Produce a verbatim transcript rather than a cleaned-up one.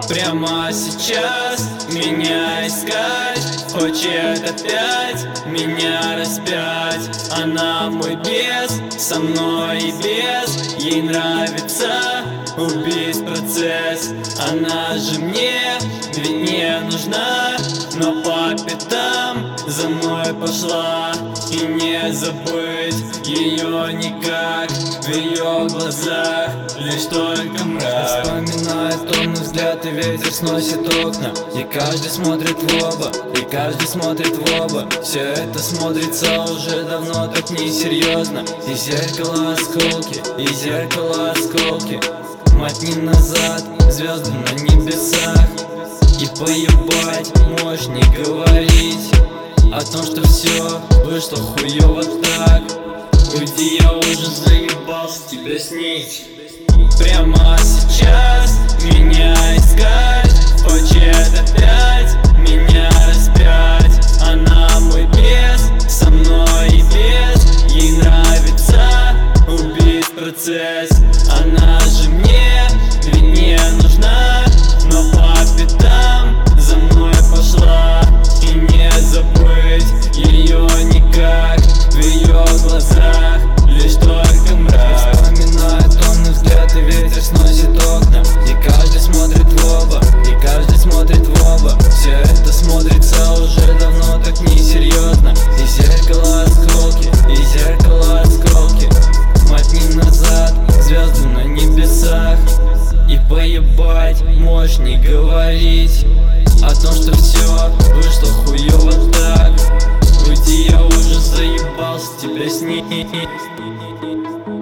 Прямо сейчас меня искать, хочет опять меня распять. Она мой бес, со мной и без. Ей нравится убийств процесс. Она же мне ведь не нужна, но по пятам за мной пошла. И не забыть ее никак, в ее глазах лишь только мрак. Вспоминает томный взгляд, и ветер сносит окна. И каждый смотрит в оба, и каждый смотрит в оба. Все это смотрится уже давно так несерьезно. И зеркало осколки, и зеркало осколки. Мотни назад, звезды на небесах. И поебать, можешь не говорить о том, что все вышло хуёво так. Уйди, я уже заебался тебя снить. Прямо сейчас меня искать, хочет опять меня распять. Она мой бес, со мной и без. Ей нравится убийств процесс. Она же мне ведь не нужна, но по пятам за мной пошла. И не забыть ее никак, в ее глазах лишь только мрак. Вспоминает томный взгляд, и ветер сносит окна. И каждый смотрит в оба, и каждый смотрит в оба. Все это смотрится уже давно так несерьезно. И зеркало осколки, и зеркало осколки. Мотни назад, звезды на небесах. И поебать, можешь не говорить о том, что все вышло хуёво так. Уйди, я уже заебался тебя снить.